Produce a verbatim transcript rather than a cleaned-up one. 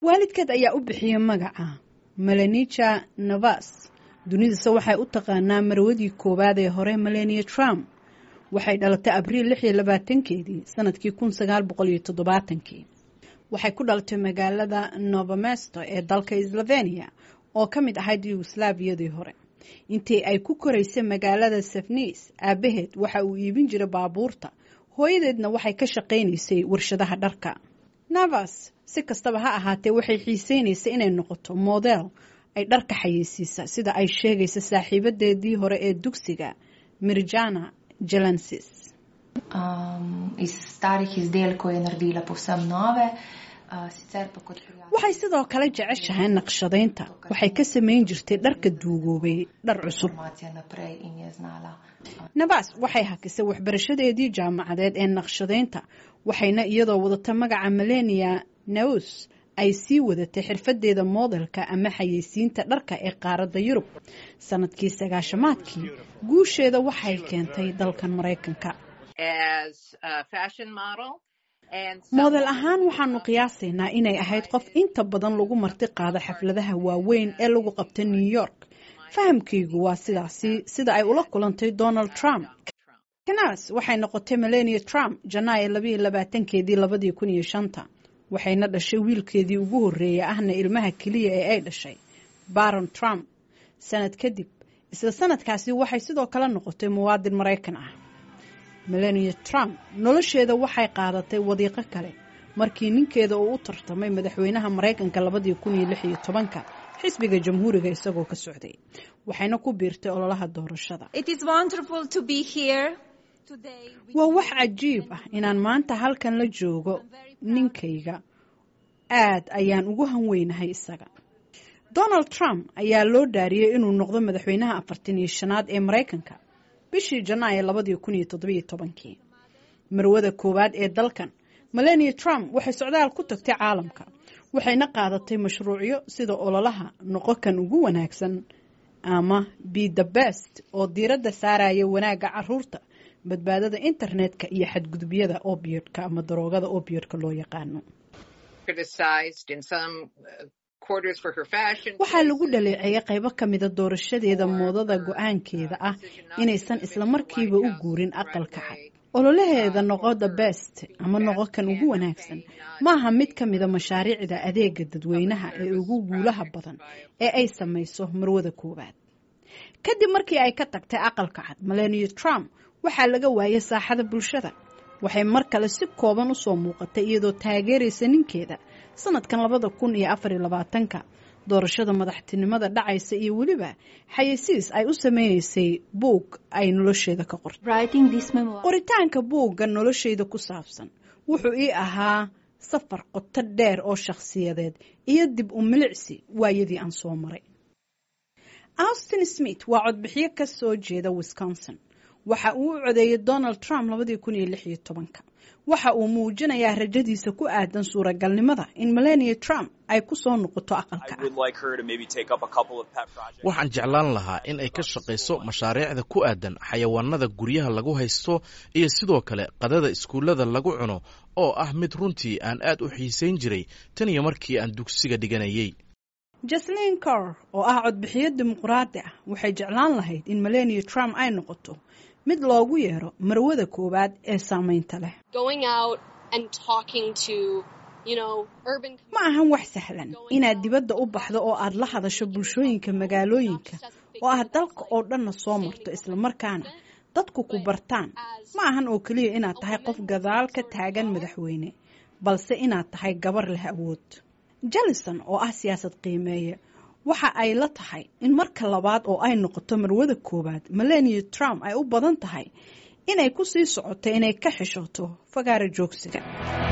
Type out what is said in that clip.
waalidkeed ayaa u bixiyay magaca Melania Navas. Dunidase waxay u taqaanaa marwadii koowaad ee hore Melania Trump. Waxay dhalatay Abriil lix iyo labaatankeedii sanadkii kun sagaal boqol iyo toddobaatankii. Waxay ku dhalatay magaalada Novo Mesto ee dalka Slovenia oo ka mid ahayd Yugoslaaviyadii hore. Intii ay ku koraysay magaalada Safnis, aabaheed waxa uu iibin jiray baabuurta, hooyadeedna waxay ka shaqaynaysay warshadaha dharka. Navas si kastaba ha ahaatee waxay xiiseynaysay inay noqoto model ay dharka xayeysiisa sida ay sheegaysa saaxiibadeedii hore ee dugsiga Mirjana Jelensis. Um, iz starih izdelkov je naredila povsem nove. waxay sidoo kale jeceshahay naqshadaynta. Waxay ka samayn jirtay dharka duugoobay dhar cusub. Navas waxay hakisay waxbarashadeedii jaamacadeed ee naqshadaynta, waxayna iyadoo wadata magaca Melania Naus ay sii wadatay xirfadeeda modelka ama xayeysiinta dharka ee qaaradda Yurub. Sanadkii sagaashamaadkii guusheeda waxay keentay dalkan Mareykanka. As a fashion model, model ahaan waxaanu qiyaasaynaa inay ahayd qof inta badan lagu marti qaado xafladaha waaweyn ee lagu qabtay New York. Fahamkaygu waa sidaasi sida ay ula kulantay Donald Trump. Kanaas waxay noqotay Melania Trump Janaayo laba iyo labaatankeedii labadii kun iyo shanta. Waxayna dhashay wiilkeedii ugu horeeyay ahna ilmaha kaliya ee ay dhashay, Baron Trump. Sanad kadib, isla sanadkaasi waxay sidoo kale noqotay muwaadin Mareykan ah. Melania Trump nolosheeda waxay qaadatay wadiiqo kale markii ninkeeda uu u tartamay madaxweynaha Mareykanka labadii kun iyo lix iyo tobanka xisbiga jamhuuriga isagoo ka socday. Waxayna ku biirtay ololaha doorashada. It is wonderful to be here today. Waa wax cajiib ah inaan maanta halkan la joogo ninkayga. Aad ayaan ugu hanweynahay isaga. Donald Trump ayaa loo dhaariyay inuu noqdo madaxweynaha afartan iyo shanaad ee Mareykanka bishii Janaayo labadii kun iyo toddoba iyo tobankii. Marwada koowaad ee dalkan, Melania Trump waxay socdaal ku tagtay caalamka. Waxayna qaadatay mashruucyo sida ololaha noqokan ugu wanaagsan ama Be the Best oo diiradda saaraya wanaagga carruurta, badbaadada internetka iyo xadgudubyada opioidka ama daroogada opioidka loo yaqaano. Waxaa lagu dhaleeceeyay qaybo ka mid ah doorashadeeda moodada go'aankeeda ah inaysan isla markiiba u guurin aqalka cad. Ololaheeda noqo the best ama noqo kan ugu wanaagsan maaha mid ka mid ah mashaariicda adeega dadweynaha ee ugu guulaha badan ee ay samayso marwada koowaad. Kadib markii ay ka tagtay aqalka cad, Melania Trump waxaa laga waayay saaxada bulshada. Waxay mar kale si kooban u soo muuqatay iyadoo taageeraysa ninkeeda sanadkan labada kun iyo afar iyo labaatanka doorashada madaxtinimada dhacaysa iyo weliba xayeysiis ay u sameynaysay buug ay nolosheeda ka qortay. qoritaanka buugga nolosheeda ku saabsan wuxuu ii ahaa safar qoto dheer oo shakhsiyadeed iyo dib u milicsi waayadii aan soo maray. Austin Smith waa codbixiye ka soo jeeda Wisconsin. Waxa uu u codeeyay Donald Trump labadii kun iyo lix iyo tobanka. Waxa uu muujinayaa rajadiisa ku aadan suuragalnimada in Melania Trump ay ku soo noqoto aqalka. Waxaan jeclaan lahaa in ay ka shaqeyso mashaariicda ku aadan xayawaanada guryaha lagu haysto iyo sidoo kale qadada iskuulada lagu cuno oo ah mid runtii aan aad u xiiseyn jiray tan iyo markii aan dugsiga dhiganayay. Jocelyn Carr oo ah codbixiye dimuqraadi ah waxay jeclaan lahayd in Melania Trump ay noqoto mid loogu yeero marwada koowaad ee saameynta leh. Ma ahan wax sahlan inaad dibadda u baxdo oo aad la hadasho bulshooyinka magaalooyinka oo aad dalka oo dhanna soo marto isla markaana dadku ku bartaan. Ma ahan oo kaliya inaad tahay qof gadaal ka taagan madaxweyne, balse inaad tahay gabar leh awood. Jellison oo ah siyaasad qiimeeye waxa ay la tahay in marka labaad oo ay noqoto marwada koowaad, Melania Trump ay u badan tahay inay ku sii socoto inay ka xishooto fagaara joogsiga.